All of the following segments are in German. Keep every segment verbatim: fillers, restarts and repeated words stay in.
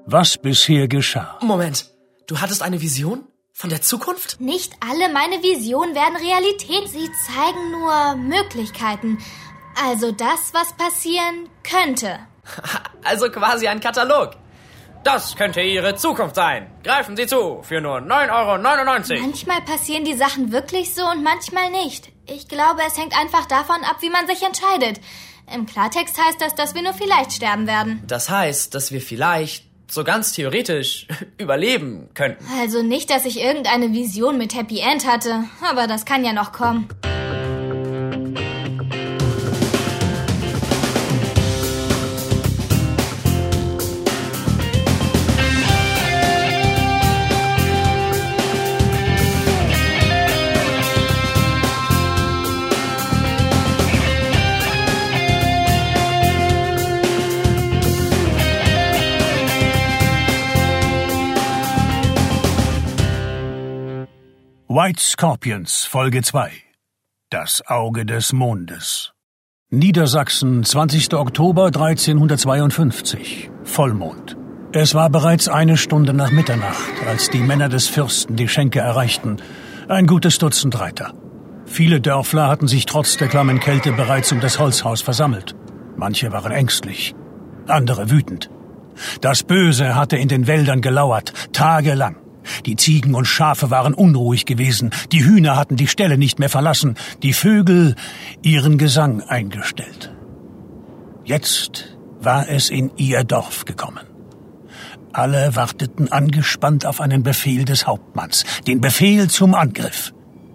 was bisher geschah. Moment, du hattest eine Vision? Von der Zukunft? Nicht alle meine Visionen werden Realität. Sie zeigen nur Möglichkeiten. Also das, was passieren könnte. Also quasi ein Katalog. Das könnte Ihre Zukunft sein. Greifen Sie zu für nur neun Euro neunundneunzig. Manchmal passieren die Sachen wirklich so und manchmal nicht. Ich glaube, es hängt einfach davon ab, wie man sich entscheidet. Im Klartext heißt das, dass wir nur vielleicht sterben werden. Das heißt, dass wir vielleicht, so ganz theoretisch, überleben könnten. Also nicht, dass ich irgendeine Vision mit Happy End hatte, aber das kann ja noch kommen. White Scorpions, Folge zwei. Das Auge des Mondes. Niedersachsen, zwanzigster Oktober dreizehnhundertzweiundfünfzig. Vollmond. Es war bereits eine Stunde nach Mitternacht, als die Männer des Fürsten die Schenke erreichten. Ein gutes Dutzend Reiter. Viele Dörfler hatten sich trotz der klammen Kälte bereits um das Holzhaus versammelt. Manche waren ängstlich, andere wütend. Das Böse hatte in den Wäldern gelauert, tagelang. Die Ziegen und Schafe waren unruhig gewesen, die Hühner hatten die Ställe nicht mehr verlassen, die Vögel ihren Gesang eingestellt. Jetzt war es in ihr Dorf gekommen. Alle warteten angespannt auf einen Befehl des Hauptmanns, den Befehl zum Angriff.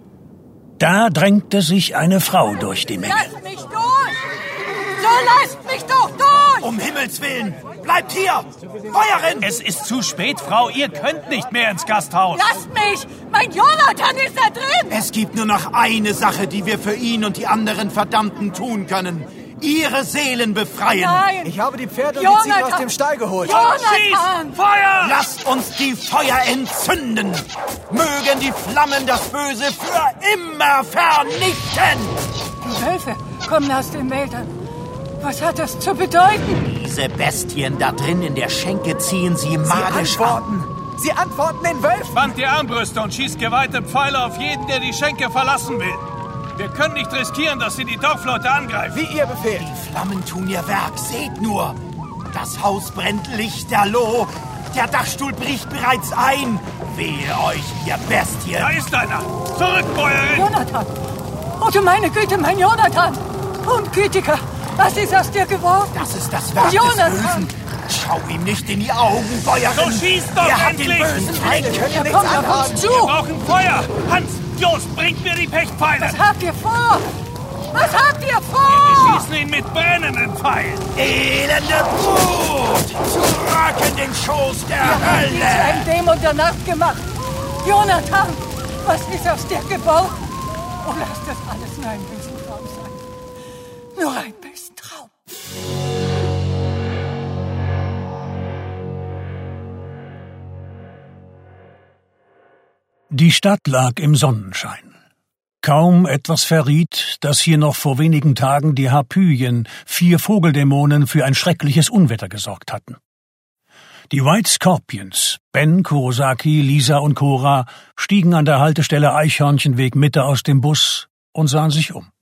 Da drängte sich eine Frau durch die Menge. Lasst mich durch! So lasst mich doch durch! Um Himmels Willen! Bleibt hier! Feuerin! Es ist zu spät, Frau. Ihr könnt nicht mehr ins Gasthaus. Lasst mich! Mein Jonathan ist da drin! Es gibt nur noch eine Sache, die wir für ihn und die anderen Verdammten tun können. Ihre Seelen befreien. Nein! Ich habe die Pferde und Jonathan! die Ziegen aus dem Stall geholt. Jonathan! Schieß! Feuer! Lasst uns die Feuer entzünden! Mögen die Flammen das Böse für immer vernichten! Die Wölfe kommen aus den Wäldern. Was hat das zu bedeuten? Diese Bestien da drin in der Schenke ziehen sie magisch antworten. an. Sie antworten den Wölfen. Spannt die Armbrüste und schießt geweihte Pfeile auf jeden, der die Schenke verlassen will. Wir können nicht riskieren, dass sie die Dorfleute angreifen. Wie ihr Befehl. Die Flammen tun ihr Werk, seht nur. Das Haus brennt lichterloh. Der Dachstuhl bricht bereits ein. Wehe euch, ihr Bestien. Da ist einer. Zurück, Bäuerin. Jonathan! Oh du meine Güte, mein Jonathan! Ungütiger! Was ist aus dir geworden? Das ist das Werk Jonathan! des Bösen. Schau ihm nicht in die Augen, Bäuerin. So schießt doch Er hat den endlich! bösen Fleck. Er kommt auf uns zu! Wir brauchen Feuer. Hans, Jost, bringt mir die Pechpfeile. Was habt ihr vor? Was habt ihr Wir vor? schießen ihn mit brennenden Pfeilen. Elende Brut! Zurück in den Schoß der Hölle! Ein Dämon der Nacht gemacht. Jonathan, was ist aus dir geworden? Oh, lass das alles nur ein bösen Traum sein. Nur ein bösen Traum. Die Stadt lag im Sonnenschein. Kaum etwas verriet, dass hier noch vor wenigen Tagen die Harpyien, vier Vogeldämonen, für ein schreckliches Unwetter gesorgt hatten. Die White Scorpions, Ben, Kurosaki, Lisa und Cora, stiegen an der Haltestelle Eichhörnchenweg Mitte aus dem Bus und sahen sich um.